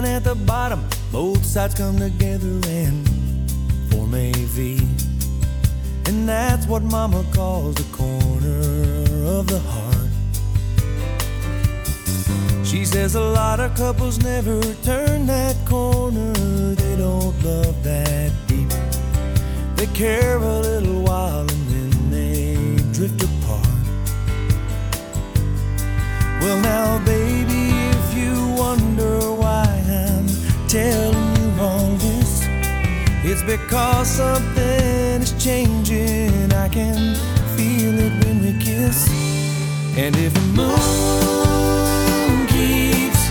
down at the bottom, both sides come together and form a V. And that's what Mama calls the corner of the heart. She says a lot of couples never turn that corner. They don't love that deep. They care a little while and then they drift apart. Well now baby, if you wonder why I'm telling you all this, it's because something is changing. I can feel it when we kiss. And if the moon keeps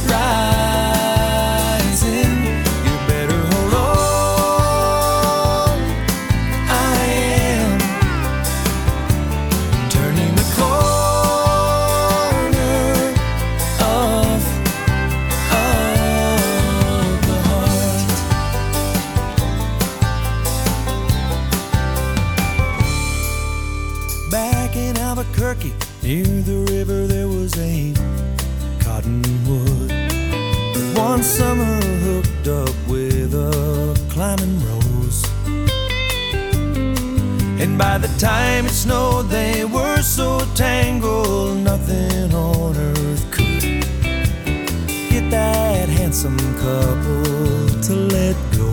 rising, you better hold on. I am turning the corner of the heart. Back in Albuquerque, near the river, there was a cottonwood. One summer hooked up with a climbing rose. And by the time it snowed, they were so tangled, nothing on earth could get that handsome couple to let go.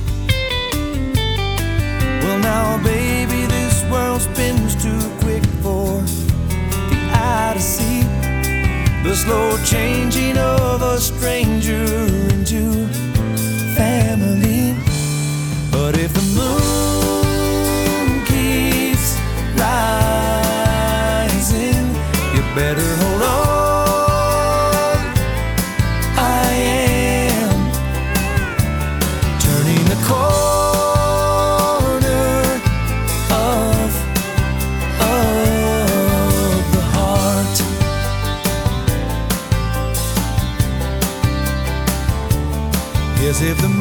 Well now baby, this world spins too quick for the eye to see the slow changing of a stranger into family. But if the moon keeps rising, you better hold on. I am turning the corner of the heart. Yes, if the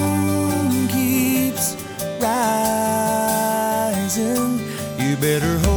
moon keeps rising, you better hold